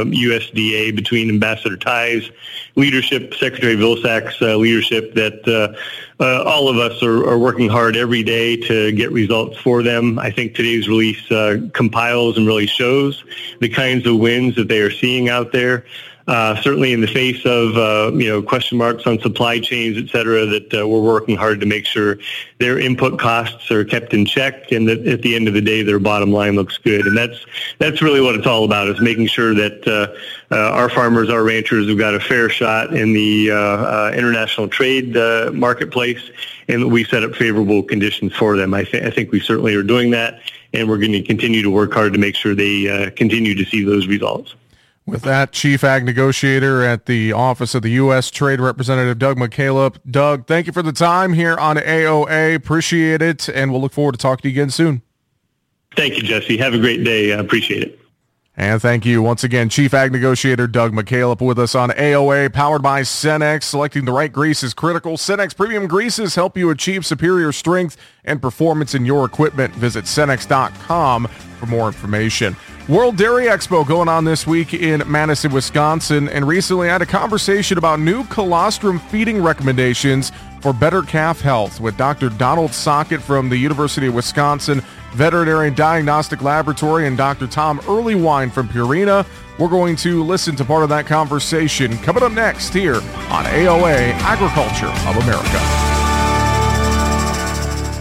USDA, between Ambassador Tai's leadership, Secretary Vilsack's leadership, that all of us are working hard every day to get results for them. I think today's release compiles and really shows the kinds of wins that they are seeing out there. Certainly in the face of, question marks on supply chains, et cetera, that we're working hard to make sure their input costs are kept in check, and that at the end of the day, their bottom line looks good. And that's really what it's all about, is making sure that our farmers, our ranchers have got a fair shot in the international trade marketplace, and that we set up favorable conditions for them. I think we certainly are doing that, and we're going to continue to work hard to make sure they continue to see those results. With that, Chief Ag Negotiator at the Office of the U.S. Trade Representative Doug McCaleb. Doug, thank you for the time here on AOA. Appreciate it, and we'll look forward to talking to you again soon. Thank you, Jesse. Have a great day. I appreciate it. And thank you once again, Chief Ag Negotiator Doug McCaleb with us on AOA, powered by Cenex. Selecting the right grease is critical. Cenex Premium Greases help you achieve superior strength and performance in your equipment. Visit Cenex.com for more information. World Dairy Expo going on this week in Madison, Wisconsin, and recently I had a conversation about new colostrum feeding recommendations for better calf health with Dr. Donald Sockett from the University of Wisconsin Veterinary Diagnostic Laboratory and Dr. Tom Earlywine from Purina. We're going to listen to part of that conversation coming up next here on AOA, Agriculture of America.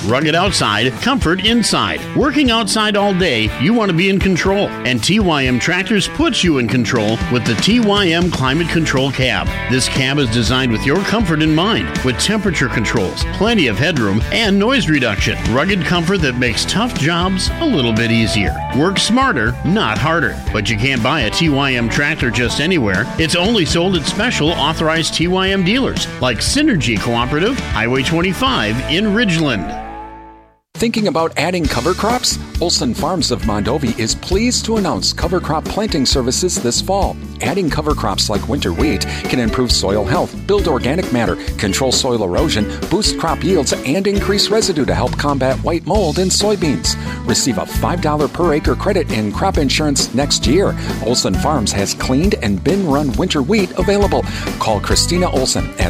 Rugged outside, comfort inside. Working outside all day, you want to be in control. And TYM Tractors puts you in control with the TYM Climate Control Cab. This cab is designed with your comfort in mind, with temperature controls, plenty of headroom, and noise reduction. Rugged comfort that makes tough jobs a little bit easier. Work smarter, not harder. But you can't buy a TYM tractor just anywhere. It's only sold at special authorized TYM dealers like Synergy Cooperative, Highway 25 in Ridgeland. Thinking about adding cover crops? Olson Farms of Mondovi is pleased to announce cover crop planting services this fall. Adding cover crops like winter wheat can improve soil health, build organic matter, control soil erosion, boost crop yields, and increase residue to help combat white mold in soybeans. Receive a $5 per acre credit in crop insurance next year. Olson Farms has cleaned and bin-run winter wheat available. Call Christina Olson at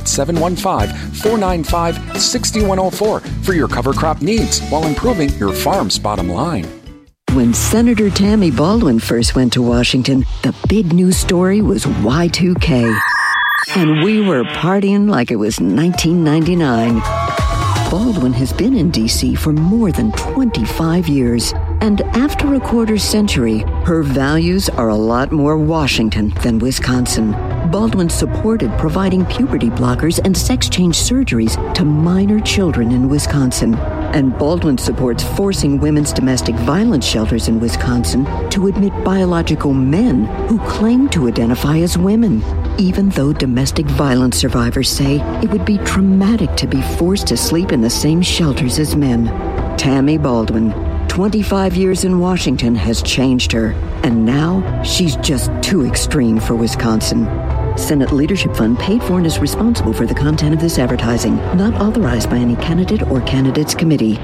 715-495-6104 for your cover crop needs while improving your farm's bottom line. When Senator Tammy Baldwin first went to Washington, the big news story was Y2K. And we were partying like it was 1999. Baldwin has been in D.C. for more than 25 years. And after a quarter century, her values are a lot more Washington than Wisconsin. Baldwin supported providing puberty blockers and sex change surgeries to minor children in Wisconsin. And Baldwin supports forcing women's domestic violence shelters in Wisconsin to admit biological men who claim to identify as women, even though domestic violence survivors say it would be traumatic to be forced to sleep in the same shelters as men. Tammy Baldwin, 25 years in Washington has changed her, and now she's just too extreme for Wisconsin. Senate Leadership Fund paid for and is responsible for the content of this advertising, not authorized by any candidate or candidates committee.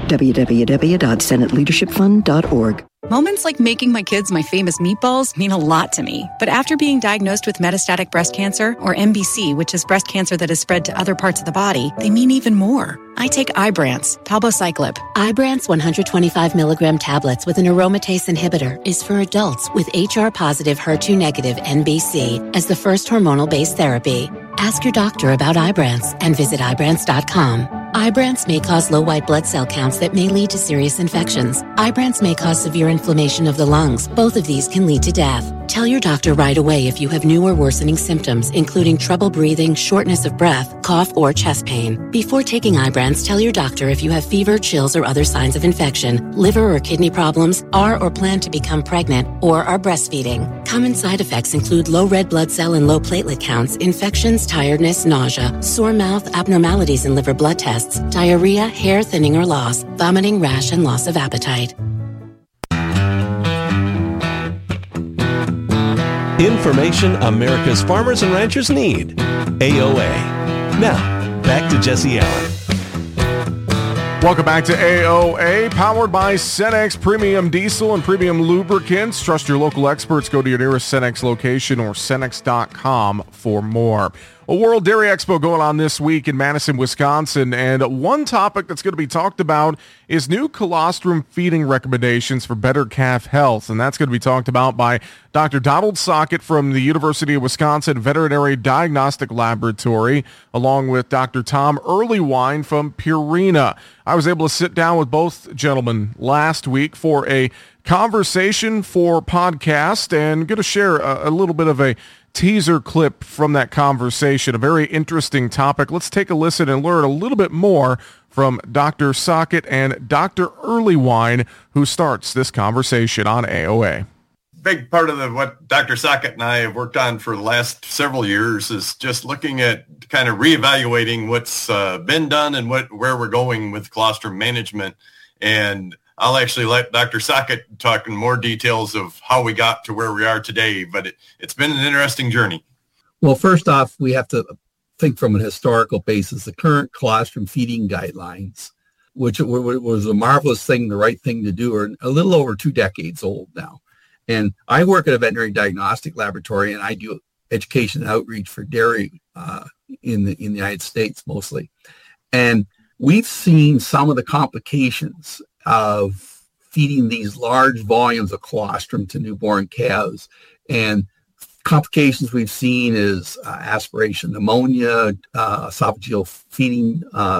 www.senateleadershipfund.org. Moments like making my kids my famous meatballs mean a lot to me. But after being diagnosed with metastatic breast cancer, or MBC, which is breast cancer that has spread to other parts of the body, they mean even more. I take Ibrance, palbociclib. Ibrance 125 milligram tablets with an aromatase inhibitor is for adults with HR-positive, HER2-negative MBC as the first hormonal-based therapy. Ask your doctor about Ibrance and visit Ibrance.com. Ibrance may cause low white blood cell counts that may lead to serious infections. Ibrance may cause severe inflammation of the lungs. Both of these can lead to death. Tell your doctor right away if you have new or worsening symptoms, including trouble breathing, shortness of breath, cough, or chest pain. Before taking Ibrance, tell your doctor if you have fever, chills, or other signs of infection, liver or kidney problems, are or plan to become pregnant, or are breastfeeding. Common side effects include low red blood cell and low platelet counts, infections, tiredness, nausea, sore mouth, abnormalities in liver blood tests, diarrhea, hair thinning or loss, vomiting, rash, and loss of appetite. Information America's farmers and ranchers need. AOA. Now, back to Jesse Allen. Welcome back to AOA, powered by Cenex Premium Diesel and Premium Lubricants. Trust your local experts. Go to your nearest Cenex location or Cenex.com for more. A World Dairy Expo going on this week in Madison, Wisconsin, and one topic that's going to be talked about is new colostrum feeding recommendations for better calf health, and that's going to be talked about by Dr. Donald Sockett from the University of Wisconsin Veterinary Diagnostic Laboratory, along with Dr. Tom Earlywine from Purina. I was able to sit down with both gentlemen last week for a conversation for podcast, and going to share a little bit of a teaser clip from that conversation, a very interesting topic. Let's take a listen and learn a little bit more from Dr. Sockett and Dr. Earlywine, who starts this conversation on AOA. Big part of what Dr. Sockett and I have worked on for the last several years is just looking at kind of reevaluating what's been done and where we're going with colostrum management. And I'll actually let Dr. Sockett talk in more details of how we got to where we are today, but it's been an interesting journey. Well, first off, we have to think from a historical basis. The current colostrum feeding guidelines, which was a marvelous thing, the right thing to do, are a little over 2 decades old now. And I work at a veterinary diagnostic laboratory, and I do education and outreach for dairy in the United States mostly. And we've seen some of the complications of feeding these large volumes of colostrum to newborn calves. And complications we've seen is aspiration pneumonia, esophageal feeding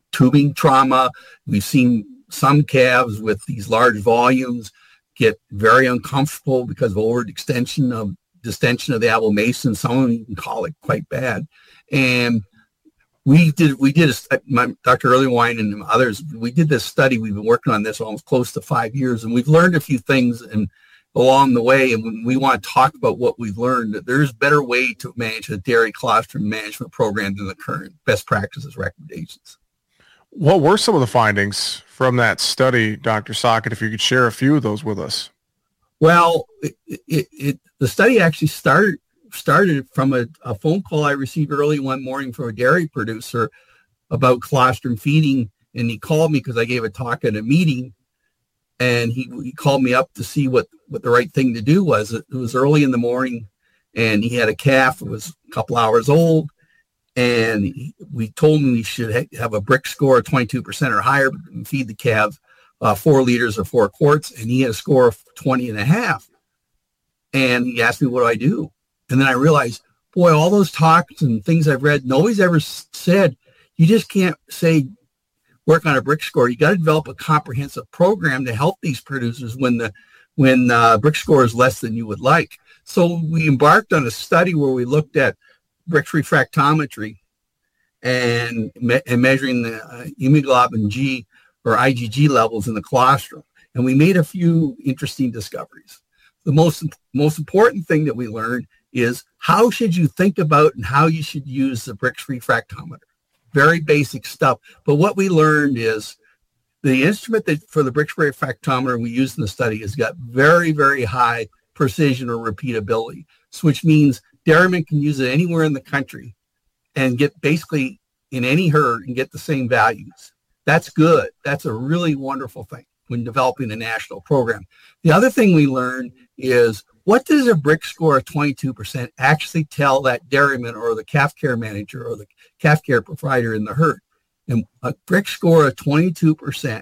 tubing trauma. We've seen some calves with these large volumes get very uncomfortable because of overextension of distension of the abomasum. Some of them even call it quite bad. And Dr. Earlywine and others, we did this study. We've been working on this almost close to 5 years, and we've learned a few things and along the way. And when we want to talk about what we've learned, there's a better way to manage a dairy colostrum management program than the current best practices recommendations. What were some of the findings from that study, Dr. Sockett, if you could share a few of those with us? Well, the study actually started from a phone call I received early one morning from a dairy producer about colostrum feeding. And he called me because I gave a talk at a meeting, and he called me up to see what the right thing to do was. It was early in the morning, and he had a calf. It was a couple hours old. And we told him he should have a brick score of 22% or higher and feed the calf 4 liters or 4 quarts. And he had a score of 20.5. And he asked me, what do I do? And then I realized, boy, all those talks and things I've read, nobody's ever said, you just can't say work on a brick score. You got to develop a comprehensive program to help these producers when brick score is less than you would like. So we embarked on a study where we looked at Brix refractometry and measuring the hemoglobin G or IgG levels in the colostrum. And we made a few interesting discoveries. The most important thing that we learned is how should you think about and how you should use the Brix refractometer. Very basic stuff. But what we learned is the instrument that for the Brix refractometer we used in the study has got very, very high precision or repeatability, which means dairymen can use it anywhere in the country and get basically in any herd and get the same values. That's good. That's a really wonderful thing when developing a national program. The other thing we learned is, what does a Brix score of 22% actually tell that dairyman or the calf care manager or the calf care provider in the herd? And a Brix score of 22%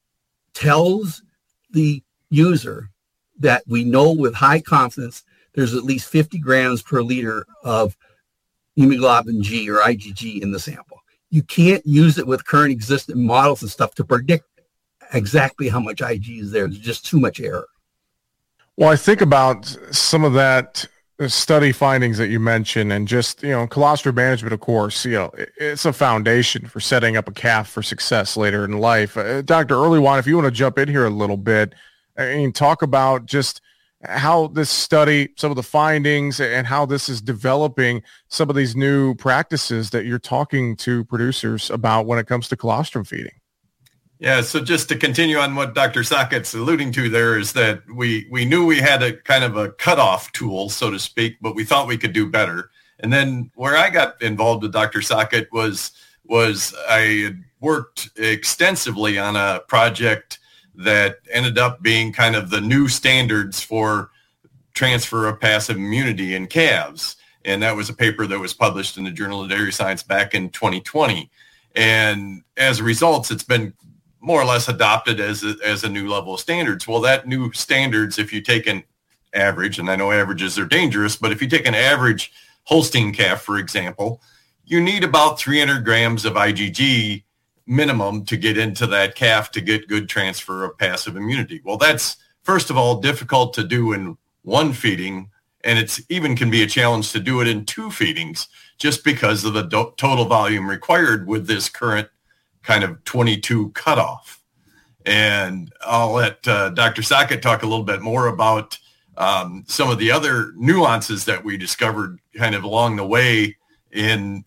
tells the user that we know with high confidence there's at least 50 grams per liter of hemoglobin G or IgG in the sample. You can't use it with current existing models and stuff to predict exactly how much IG is there. There's just too much error. Well, I think about some of that study findings that you mentioned, and just, colostrum management, of course, it's a foundation for setting up a calf for success later in life. Dr. Earlywine, if you want to jump in here a little bit and talk about just how this study, some of the findings, and how this is developing some of these new practices that you're talking to producers about when it comes to colostrum feeding. Yeah, so just to continue on what Dr. Sockett's alluding to there is that we knew we had a kind of a cutoff tool, so to speak, but we thought we could do better. And then where I got involved with Dr. Sockett was I had worked extensively on a project that ended up being kind of the new standards for transfer of passive immunity in calves. And that was a paper that was published in the Journal of Dairy Science back in 2020. And as a result, it's been more or less adopted as a new level of standards. Well, that new standards, if you take an average, and I know averages are dangerous, but if you take an average Holstein calf, for example, you need about 300 grams of IgG minimum to get into that calf to get good transfer of passive immunity. Well, that's, first of all, difficult to do in one feeding, and it's even can be a challenge to do it in 2 feedings just because of the total volume required with this current kind of 22 cutoff. And I'll let Dr. Sockett talk a little bit more about some of the other nuances that we discovered kind of along the way when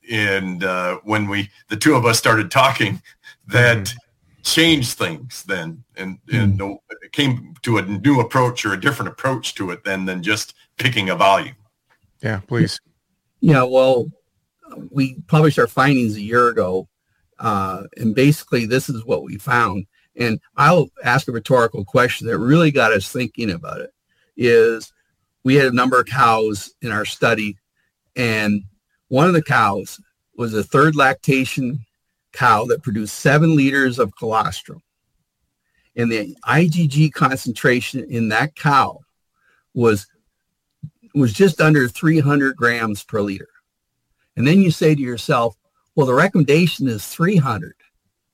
the two of us started talking that changed things then and it came to a new approach or a different approach to it than just picking a volume. Yeah, please. Yeah, well, we published our findings a year ago, and basically this is what we found. And I'll ask a rhetorical question that really got us thinking about it. Is we had a number of cows in our study, and one of the cows was a 3rd lactation cow that produced 7 liters of colostrum. And the IgG concentration in that cow was just under 300 grams per liter. And then you say to yourself, well, the recommendation is 300.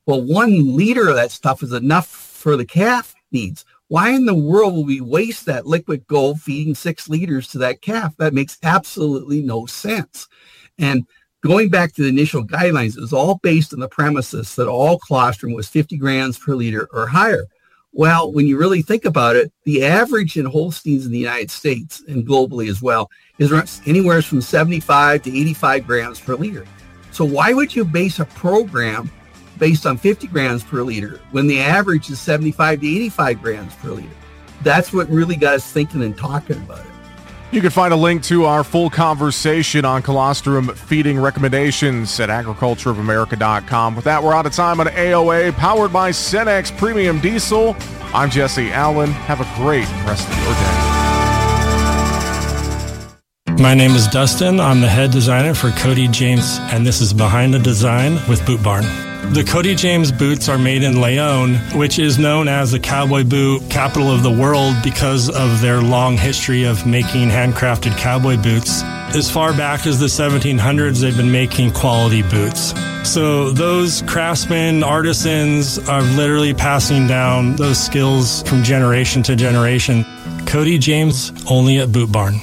Well, 1 liter of that stuff is enough for the calf needs. Why in the world will we waste that liquid gold feeding 6 liters to that calf? That makes absolutely no sense. And going back to the initial guidelines, it was all based on the premises that all colostrum was 50 grams per liter or higher. Well, when you really think about it, the average in Holsteins in the United States and globally as well is anywhere from 75 to 85 grams per liter. So why would you base a program based on 50 grams per liter when the average is 75 to 85 grams per liter? That's what really got us thinking and talking about it. You can find a link to our full conversation on colostrum feeding recommendations at agricultureofamerica.com. With that, we're out of time on AOA, powered by Cenex Premium Diesel. I'm Jesse Allen. Have a great rest of your day. My name is Dustin. I'm the head designer for Cody James, and this is Behind the Design with Boot Barn. The Cody James boots are made in Leon, which is known as the cowboy boot capital of the world because of their long history of making handcrafted cowboy boots. As far back as the 1700s, they've been making quality boots. So those craftsmen, artisans are literally passing down those skills from generation to generation. Cody James, only at Boot Barn.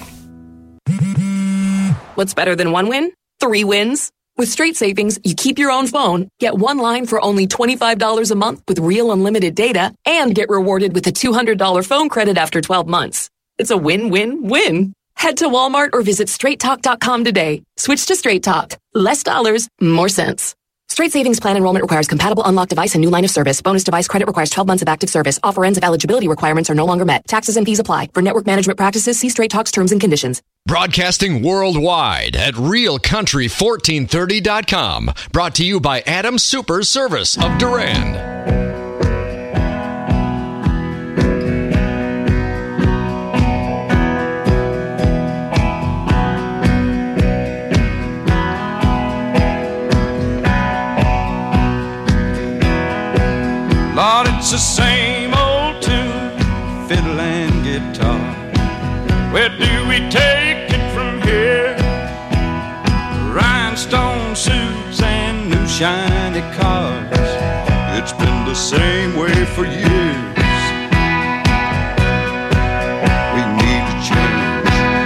What's better than 1 win? 3 wins. With Straight Savings, you keep your own phone, get 1 line for only $25 a month with real unlimited data, and get rewarded with a $200 phone credit after 12 months. It's a win-win-win. Head to Walmart or visit straighttalk.com today. Switch to Straight Talk. Less dollars, more sense. Straight Savings Plan enrollment requires compatible unlocked device and new line of service. Bonus device credit requires 12 months of active service. Offer ends if eligibility requirements are no longer met. Taxes and fees apply. For network management practices, see Straight Talk's terms and conditions. Broadcasting worldwide at realcountry1430.com. Brought to you by Adams Super Service of Durand. Lord, it's the same old tune, fiddle and guitar. Where do we take it from here? Rhinestone suits and new shiny cars. It's been the same way for years. We need to change.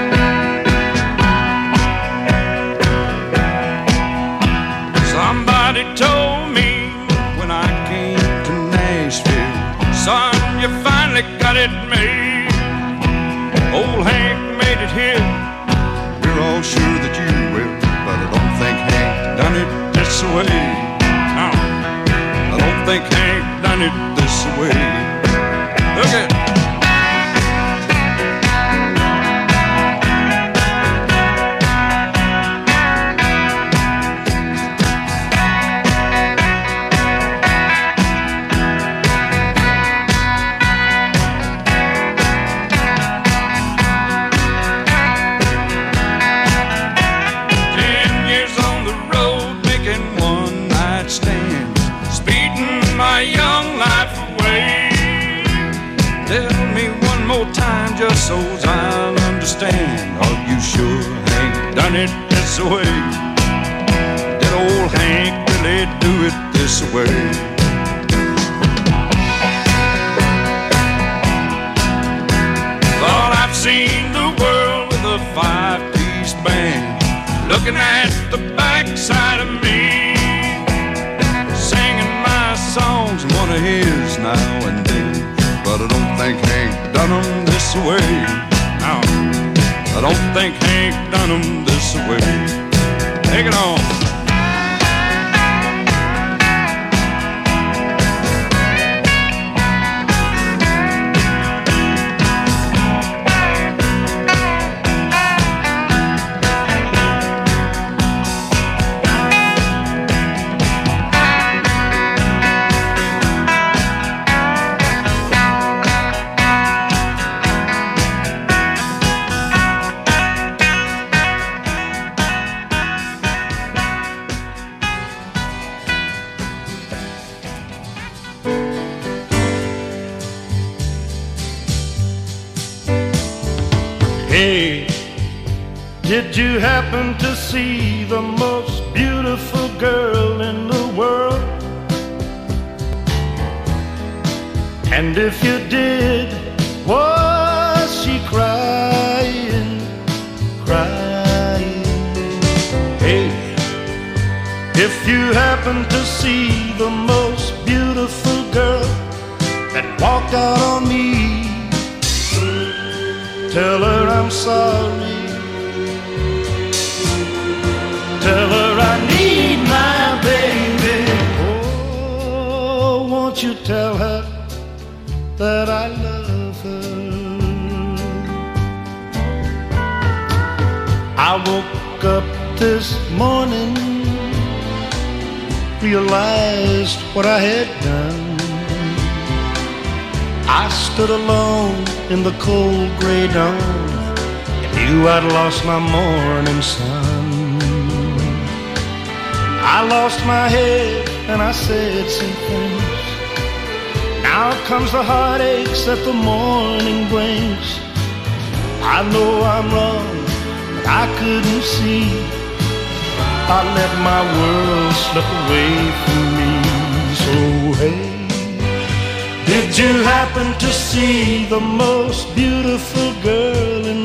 Somebody told me when I came to Nashville, son, you finally got it made. Old Hank made it here. We're all sure that you will, but I don't think Hank done it this way. No, I don't think Hank done it this way. Look at it. Just so I'll understand. Are you sure Hank done it this way? Did old Hank really do it this way? Thought I've seen the world with a 5-piece band, looking at the backside of me, singing my songs and one of his now and then. But I don't think Hank done them this way. No, I don't think Hank done them this way. Take it on. Hey, did you happen to see the most beautiful girl in the world? And if you did, was she crying, crying? Hey, if you happen to see the most beautiful girl that walked out on me, tell her I'm sorry. Tell her I need my baby. Oh, won't you tell her that I love her? I woke up this morning, realized what I had done. I stood alone in the cold gray dawn and knew I'd lost my morning sun. I lost my head and I said some things. Now comes the heartaches that the morning brings. I know I'm wrong, but I couldn't see. I let my world slip away from me. So hey, did you happen to see the most beautiful girl in